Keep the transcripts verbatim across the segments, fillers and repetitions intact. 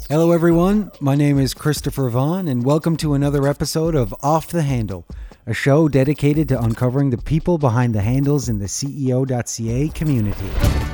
Hello, everyone. My name is Christopher Vaughn, and welcome to another episode of Off the Handle, a show dedicated to uncovering the people behind the handles in the C E O dot C A community.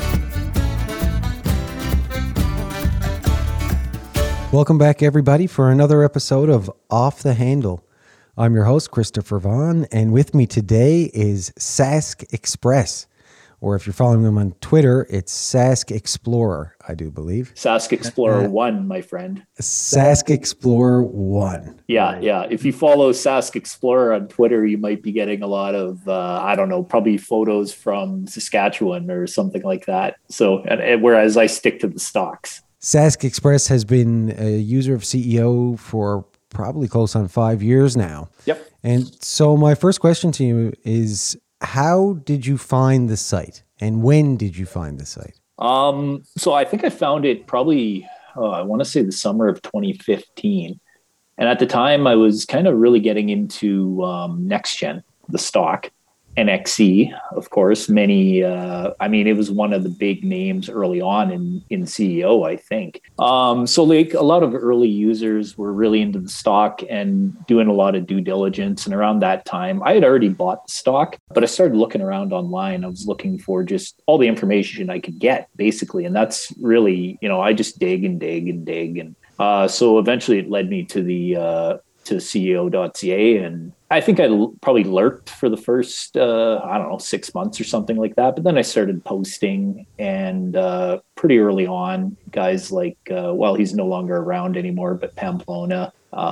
Welcome back, everybody, for another episode of Off the Handle. I'm your host, Christopher Vaughn, and with me today is Sask Express. Or if you're following them on Twitter, it's Sask Explorer, I do believe. Sask Explorer uh, one, my friend. Sask Explorer one. Yeah, right. yeah. If you follow Sask Explorer on Twitter, you might be getting a lot of, uh, I don't know, probably photos from Saskatchewan or something like that. So, and, and whereas I stick to the stocks. Sask Express has been a user of C E O for probably close on five years now. Yep. And so my first question to you is, how did you find the site, and when did you find the site? Um, so I think I found it probably, oh, I want to say the summer of twenty fifteen. And at the time I was kind of really getting into um, NextGen, the stock, N X E, of course, many, uh, I mean, it was one of the big names early on in, in C E O, I think. Um, so like a lot of early users were really into the stock and doing a lot of due diligence. And around that time, I had already bought the stock, but I started looking around online. I was looking for just all the information I could get, basically. And that's really, you know, I just dig and dig and dig. And uh, so eventually it led me to the, uh, to C E O dot C A. And I think I l- probably lurked for the first, uh, I don't know, six months or something like that. But then I started posting, and uh, pretty early on, guys like, uh, well, he's no longer around anymore, but Pamplona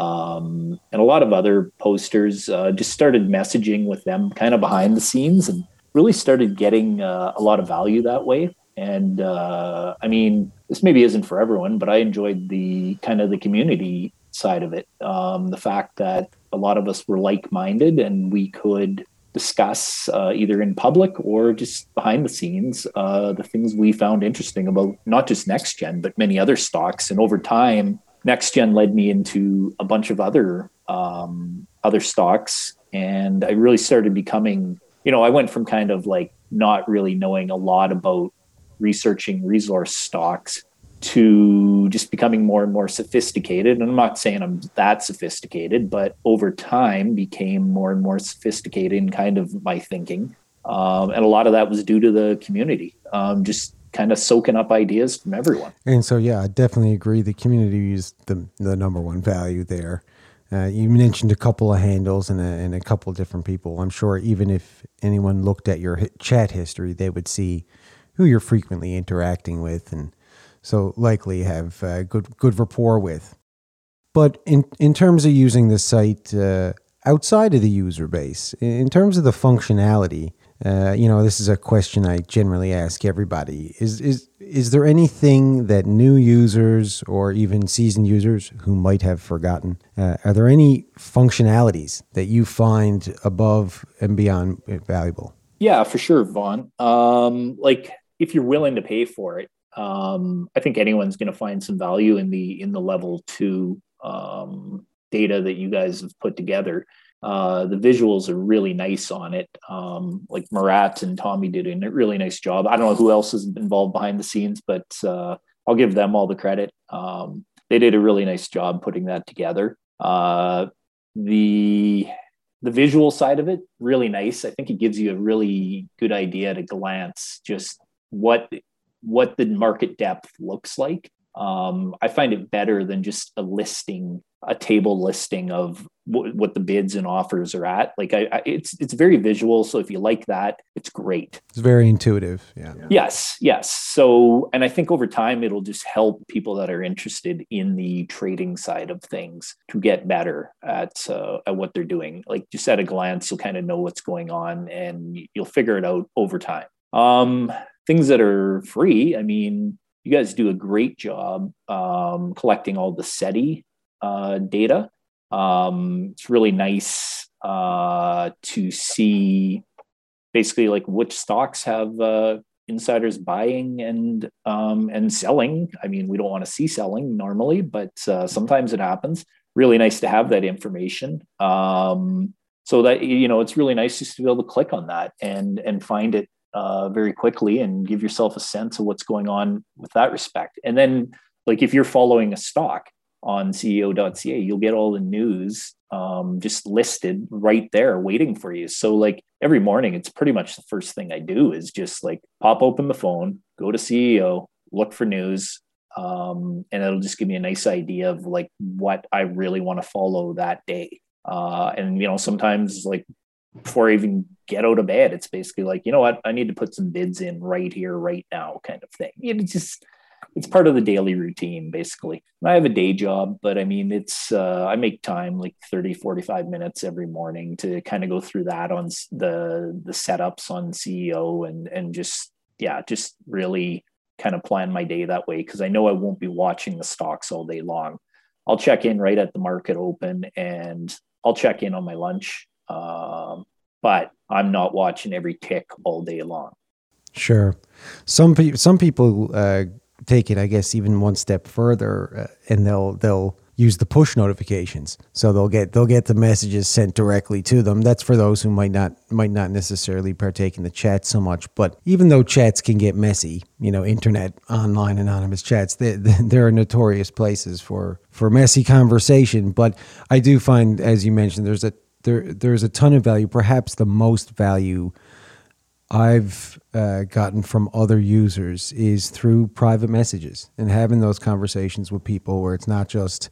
um, and a lot of other posters uh, just started messaging with them kind of behind the scenes and really started getting uh, a lot of value that way. And uh, I mean, this maybe isn't for everyone, but I enjoyed the kind of the community side of it. Um, the fact that a lot of us were like-minded and we could discuss uh, either in public or just behind the scenes uh, the things we found interesting about not just NextGen, but many other stocks. And over time, NextGen led me into a bunch of other um, other stocks. And I really started becoming, you know, I went from kind of like not really knowing a lot about researching resource stocks to just becoming more and more sophisticated. And I'm not saying I'm that sophisticated, but over time became more and more sophisticated in kind of my thinking. Um, and a lot of that was due to the community, um, just kind of soaking up ideas from everyone. And so, yeah, I definitely agree. The community is the, the number one value there. Uh, you mentioned a couple of handles and a, and a couple of different people. I'm sure even if anyone looked at your chat history, they would see who you're frequently interacting with, and so likely have uh, good good rapport with. But in, in terms of using the site uh, outside of the user base, in terms of the functionality, uh, you know, this is a question I generally ask everybody. Is is is there anything that new users or even seasoned users who might have forgotten, uh, are there any functionalities that you find above and beyond valuable? Yeah, for sure, Vaughn. Um, like if you're willing to pay for it, Um, I think anyone's going to find some value in the in the level two um, data that you guys have put together. Uh, the visuals are really nice on it. Um, like Murat and Tommy did a really nice job. I don't know who else is involved behind the scenes, but uh, I'll give them all the credit. Um, they did a really nice job putting that together. Uh, the the visual side of it, really nice. I think it gives you a really good idea at a glance just what what the market depth looks like. Um, I find it better than just a listing, a table listing of w- what the bids and offers are at. Like I, I, it's it's very visual. So if you like that, it's great. It's very intuitive. Yeah. Yes. Yes. So, and I think over time, it'll just help people that are interested in the trading side of things to get better at, uh, at what they're doing. Like just at a glance, you'll kind of know what's going on and you'll figure it out over time. Um, Things that are free, I mean, you guys do a great job um, collecting all the SETI uh, data. Um, it's really nice uh, to see basically like which stocks have uh, insiders buying and um, and selling. I mean, we don't want to see selling normally, but uh, sometimes it happens. Really nice to have that information. Um, so that, you know, it's really nice just to be able to click on that and and find it uh, very quickly and give yourself a sense of what's going on with that respect. And then like if you're following a stock on C E O dot C A, you'll get all the news um, just listed right there waiting for you. So like every morning, it's pretty much the first thing I do is just like pop open the phone, go to C E O, look for news. Um, and it'll just give me a nice idea of like what I really want to follow that day. Uh, and, you know, sometimes like before I even get out of bed, it's basically like, you know what, I need to put some bids in right here, right now kind of thing. It's just, it's part of the daily routine, basically. I have a day job, but I mean, it's, uh, I make time like thirty, forty-five minutes every morning to kind of go through that on the, the setups on C E O and, and just, yeah, just really kind of plan my day that way. Cause I know I won't be watching the stocks all day long. I'll check in right at the market open and I'll check in on my lunch. Um, but I'm not watching every tick all day long. Sure. Some people, some people, uh, take it, I guess, even one step further, uh, and they'll they'll use the push notifications. So they'll get they'll get the messages sent directly to them. That's for those who might not might not necessarily partake in the chat so much. But even though chats can get messy, you know, internet, online, anonymous chats, they, they, there are notorious places for for messy conversation. But I do find, as you mentioned, there's a there there's a ton of value. Perhaps the most value I've uh, gotten from other users is through private messages and having those conversations with people where it's not just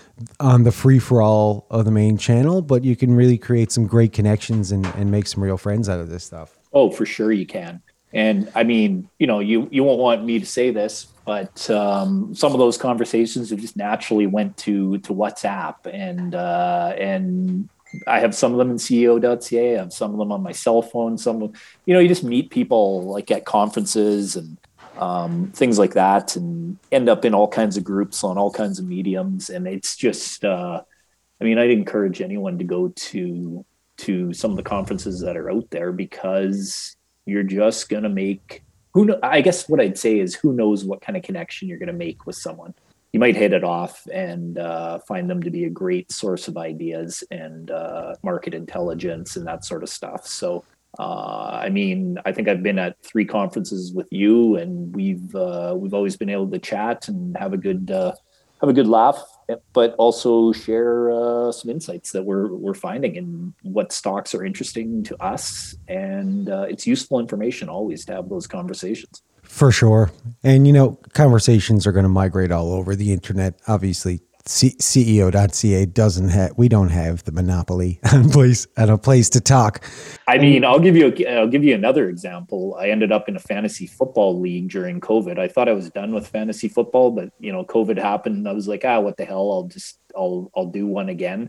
on the free-for-all of the main channel, but you can really create some great connections and, and make some real friends out of this stuff. Oh, for sure you can. And I mean, you know, you, you won't want me to say this, but um, some of those conversations have just naturally went to, to WhatsApp and, uh, and, I have some of them in C E O dot C A. I have some of them on my cell phone. Some, you know, you just meet people like at conferences and um, things like that, and end up in all kinds of groups on all kinds of mediums. And it's just, uh, I mean, I'd encourage anyone to go to to some of the conferences that are out there because you're just gonna make who. Know, I guess what I'd say is, who knows what kind of connection you're gonna make with someone. You might hit it off and uh, find them to be a great source of ideas and uh, market intelligence and that sort of stuff. So, uh, I mean, I think I've been at three conferences with you, and we've uh, we've always been able to chat and have a good uh, have a good laugh, but also share uh, some insights that we're we're finding and what stocks are interesting to us. And uh, it's useful information always to have those conversations. For sure. And, you know, conversations are going to migrate all over the internet. Obviously, C- CEO dot C A doesn't have, we don't have the monopoly on place, on a place to talk. I mean, I'll give you, a, I'll give you another example. I ended up in a fantasy football league during COVID. I thought I was done with fantasy football, but, you know, COVID happened and I was like, ah, what the hell? I'll just, I'll, I'll do one again.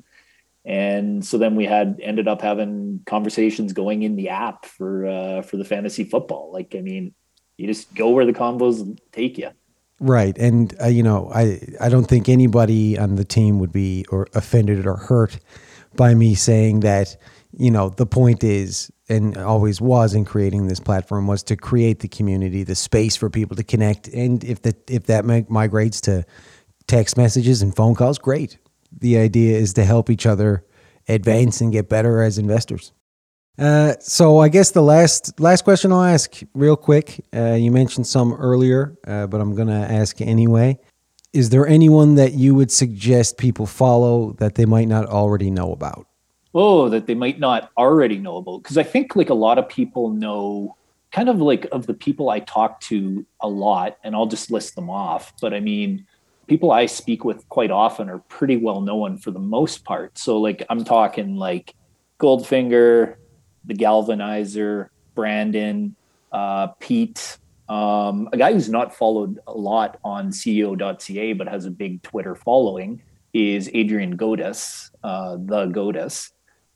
And so then we had ended up having conversations going in the app for, uh, for the fantasy football. Like, I mean, you just go where the combos take you. Right. And, uh, you know, I, I don't think anybody on the team would be or offended or hurt by me saying that, you know, the point is, and always was in creating this platform, was to create the community, the space for people to connect. And if that, if that migrates to text messages and phone calls, great. The idea is to help each other advance and get better as investors. Uh, so I guess the last last question I'll ask real quick, uh, you mentioned some earlier, uh, but I'm going to ask anyway. Is there anyone that you would suggest people follow that they might not already know about? Oh, that they might not already know about? Because I think like a lot of people know kind of like of the people I talk to a lot, and I'll just list them off. But I mean, people I speak with quite often are pretty well known for the most part. So like I'm talking like Goldfinger, the Galvanizer, Brandon, uh, Pete, um, a guy who's not followed a lot on C E O dot C A, but has a big Twitter following is Adrian Godis, uh, the Godis.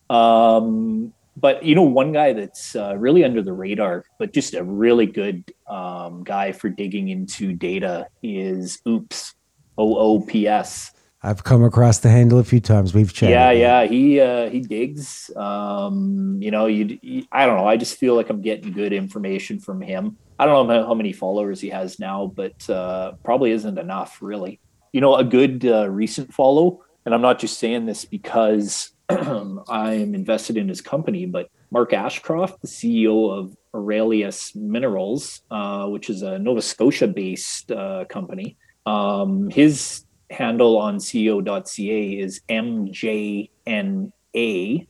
Um, but, you know, one guy that's uh, really under the radar, but just a really good um, guy for digging into data is Oops, O O P S. I've come across the handle a few times. We've chatted. Yeah, yeah. He uh, he digs. Um, you know, you, you. I don't know. I just feel like I'm getting good information from him. I don't know how many followers he has now, but uh, probably isn't enough, really. You know, a good uh, recent follow, and I'm not just saying this because I'm invested in his company, but Mark Ashcroft, the C E O of Aurelius Minerals, uh, which is a Nova Scotia-based uh, company. Um, his handle on C E O dot C A is M J N A,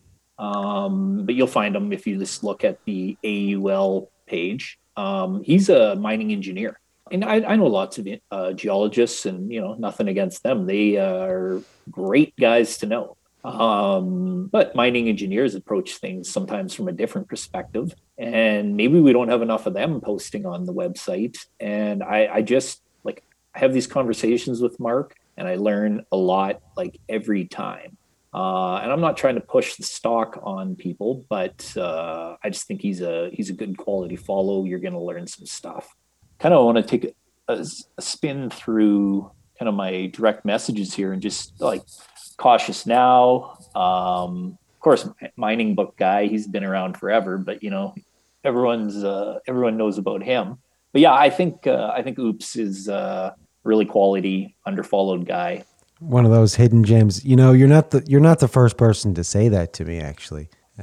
um, but you'll find him if you just look at the A U L page. Um, he's a mining engineer. And I, I know lots of uh, geologists, and you know, nothing against them. They are great guys to know. Um, but mining engineers approach things sometimes from a different perspective, and maybe we don't have enough of them posting on the website. And I, I just like I have these conversations with Mark, and I learn a lot like every time. Uh, and I'm not trying to push the stock on people, but uh, I just think he's a he's a good quality follow. You're going to learn some stuff. Kind of want to take a, a spin through kind of my direct messages here and just like Cautious Now. Um, of course, mining book guy. He's been around forever, but you know, everyone's uh, everyone knows about him. But yeah, I think uh, I think Oops is a really quality underfollowed guy. One of those hidden gems. You know, you're not the you're not the first person to say that to me, actually. Uh,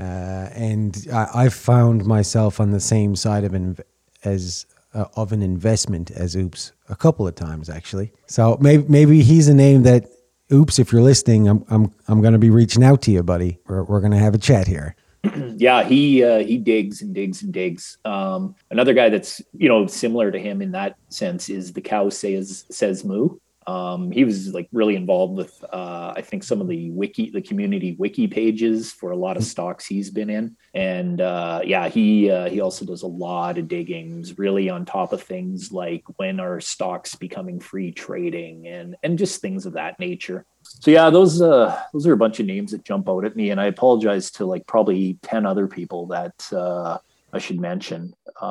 and I, I've found myself on the same side of an as uh, of an investment as Oops a couple of times, actually. So maybe maybe he's a name that. Oops, if you're listening, I'm I'm I'm going to be reaching out to you, buddy. We're we're going to have a chat here. Yeah, he uh, he digs and digs and digs. Um, another guy that's you know similar to him in that sense is the Cow Says Says Moo. Um, he was like really involved with uh, I think some of the wiki, the community wiki pages for a lot of stocks he's been in, and uh, yeah, he uh, he also does a lot of digging. He's really on top of things like when are stocks becoming free trading and and just things of that nature. So yeah, those uh, those are a bunch of names that jump out at me, and I apologize to like probably ten other people that uh, I should mention.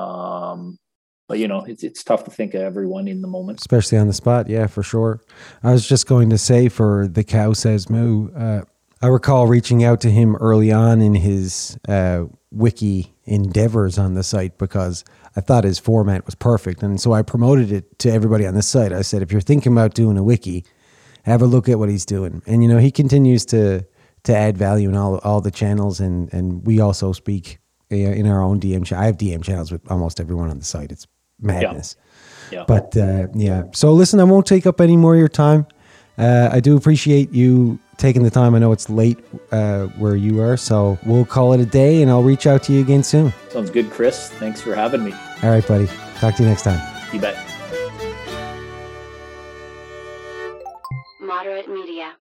Um, But, you know, it's it's tough to think of everyone in the moment. Especially on the spot. Yeah, for sure. I was just going to say for the Cow Says Moo, uh, I recall reaching out to him early on in his uh, wiki endeavors on the site because I thought his format was perfect. And so I promoted it to everybody on the site. I said, if you're thinking about doing a wiki, have a look at what he's doing. And, you know, he continues to to add value in all all the channels. And, and we also speak in our own D M channel. I have D M channels with almost everyone on the site. It's madness. Yeah. Yeah. But uh, yeah. So listen, I won't take up any more of your time. Uh, I do appreciate you taking the time. I know it's late uh, where you are, so we'll call it a day and I'll reach out to you again soon. Sounds good, Chris. Thanks for having me. All right, buddy. Talk to you next time. You bet. Moderate Media.